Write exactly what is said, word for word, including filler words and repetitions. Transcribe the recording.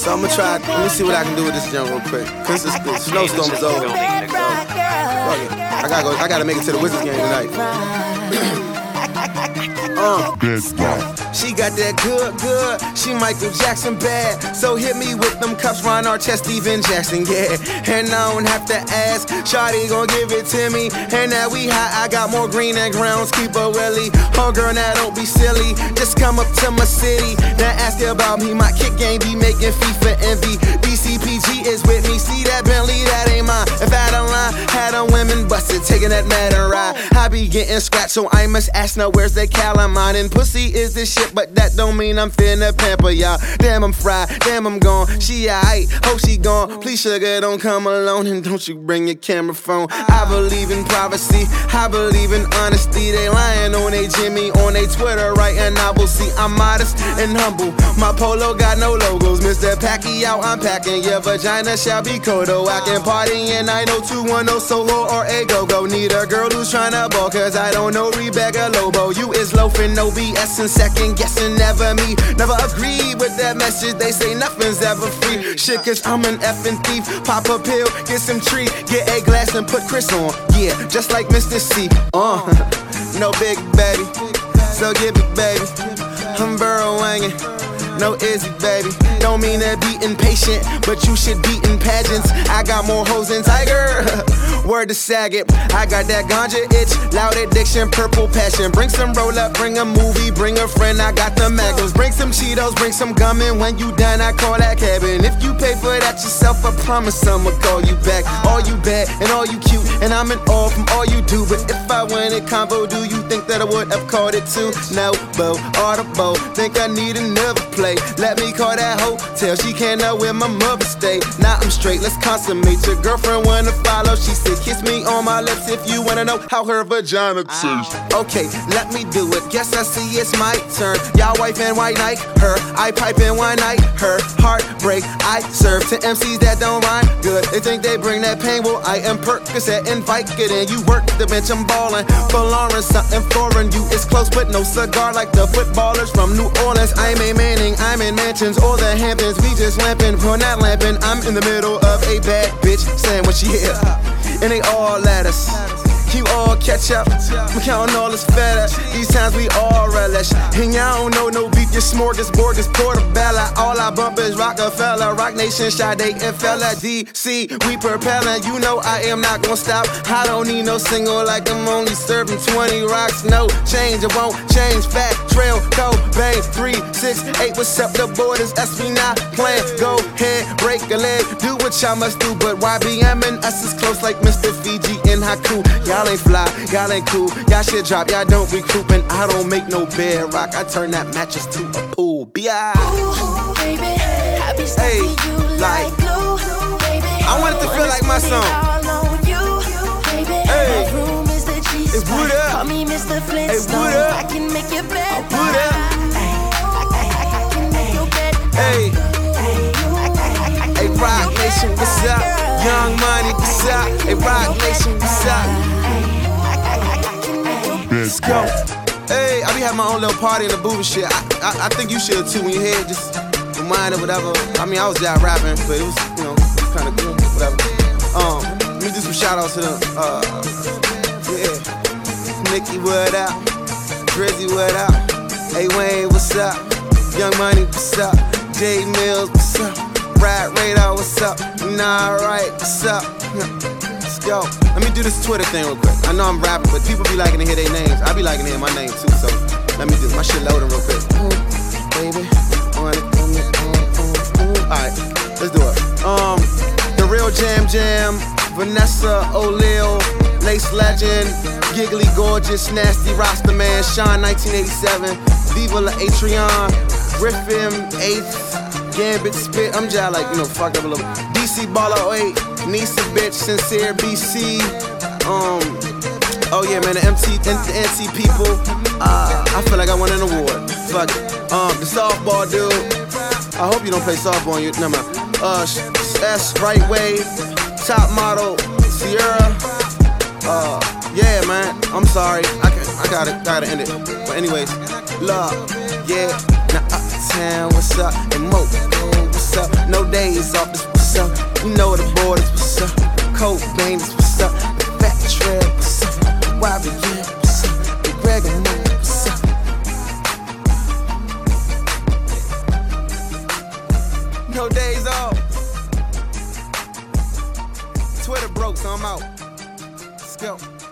So I'm gonna try, let me see what I can do with this jump real quick. Since the snowstorm is over. So, fuck it. I gotta go, I gotta make it to the Wizards game tonight. Uh, she got that good, good. She Michael Jackson bad. So hit me with them cups, Ron Artest, Steven Jackson, yeah. And I don't have to ask, Shawty gon' give it to me. And now we high, I got more green and groundskeeper Willie. Oh girl, now don't be silly. Just come up to my city. Now ask her about me. My kick game be making FIFA envy. D C P G is with me. See that Bentley, that ain't mine. If I don't lie, had them women busted, taking that Madden ride. I be getting scratched, so I must ask now where's the calamine? And pussy is this shit, but that don't mean I'm finna pamper y'all. Damn, I'm fried, damn, I'm gone. She aight, hope she gone. Please, sugar, don't come alone, and don't you bring your camera phone. I believe in privacy, I believe in honesty. They lying on they Jimmy, on they Twitter, right? And I will see I'm modest and humble. My polo got no logos, Mister Pacquiao, I'm packing. Your vagina shall be Kodo. I can party and I know two one oh solo or a go-go. Need a girl who's tryna ball, cause I don't know Rebecca Lobo. You is loafing, no B S and second guessing, never me. Never agree with that message, they say nothing's ever free. Shit, cause I'm an effing thief. Pop a pill, get some tree, get a glass and put Chris on. Yeah, just like Mister C. Uh, no big baby, so give it baby. I'm burrow wangin'. No Izzy, baby. Don't mean to be impatient, but you should be in pageants. I got more hoes than Tiger. Word to Saget. I got that ganja itch, loud addiction, purple passion. Bring some roll up, bring a movie, bring a friend. I got the magnums. Bring some Cheetos, bring some gum, and when you done, I call that cabin. If you pay for that yourself, I promise I'ma call you back. All you bad and all you cute, and I'm in awe from all you do. But if I win it convo, do you think that I would have called it too? No, bo, audible. Think I need another play. Let me call that hotel. She can't know where my mother stay. Now I'm straight, let's consummate. Your girlfriend wanna follow. She said, kiss me on my lips if you wanna know how her vagina tastes. Okay, let me do it. Guess I see it's my turn. Y'all wife and white night, her. I pipe in one night, her. Heartbreak, I serve to M Cs that don't rhyme good. They think they bring that pain. Well, I am Percocet and Vicodin. You work the bench, I'm ballin'. For Lawrence, something foreign. You is close, but no cigar like the footballers from New Orleans. I'm a Manning, I'm in mansions or the Hamptons. We just lamping, we're not lamping. I'm in the middle of a bad bitch sandwich, yeah. And they all at us. You all catch up, I'm counting all this feta. These times we all relish. And y'all don't know no beef, your smorgasbord is portobello. All I bump is Rockefeller, Rock Nation, Sade, and Fella. D C, we propelling. You know I am not gonna stop. I don't need no single like I'm only serving twenty rocks. No change, it won't change. Fat Trail, Cobain, three, six, eight. What's up, the borders? S B not playing. Go ahead, break a leg, do what y'all must do. But Y B M and us is close like Mister Fiji and Haku. Y'all ain't fly, y'all ain't cool. Y'all shit drop, y'all don't recruit. And I don't make no bed rock. I turn that mattress to a pool. B I Ooh, baby, I be stuck hey, to you like glue, baby. I want it to feel like my song. Hey, my room is the G it's spot. Buddha. Call me Mister Flintstone. Hey, I can make your bed. Buddha. I can make your bed. Hey, hey, Rock Nation, what's up? Young Money, what's up? Hey, Rock Nation, what's up? Let's go. Hey, I be having my own little party in the booth and shit. I, I, I think you should too when you hear it, just remind or whatever. I mean, I was out rapping, but it was, you know, kind of cool, whatever. Um, let me do some shout outs to them. Uh, yeah. Nicky, what up? Drizzy, what up? Hey, Wayne, what's up? Young Money, what's up? J Mills, what's up? Rap Radar, what's up? Nah, right, what's up? Let's go. Let me do this Twitter thing real quick. I know I'm rapping, but people be liking to hear their names. I be liking to hear my name too, so let me do my shit loading real quick. Ooh, baby, on it, on it, on it, on it. Alright, let's do it. Um, The Real Jam Jam, Vanessa O'Leal, Lace Legend, Giggly Gorgeous, Nasty Rasta Man, Sean nineteen eighty-seven, Viva La Atrion, Griffin eighth, Gambit Spit, I'm just like, you know, fucked up a little. D C Baller oh eight, Nisa Bitch, Sincere B C. Um, oh yeah, man, the M T, the N C people. Uh, I feel like I won an award. Fuck it. Um, the softball dude. I hope you don't play softball. You, never mind. Uh, S Right Way, Top Model, Sierra. Uh, yeah, man. I'm sorry. I can, I gotta, gotta end it. But anyways, love, yeah. Now, uh, Chi-Town, what's up? And Mo, man, what's up? No days off, this what's up? You know the borders, what's up? Cobain, this what's up? The Fat Trail, what's up? Y B N, what's up? The Greg and Mo, what's up? No days off. Twitter broke, so I'm out. Let's go.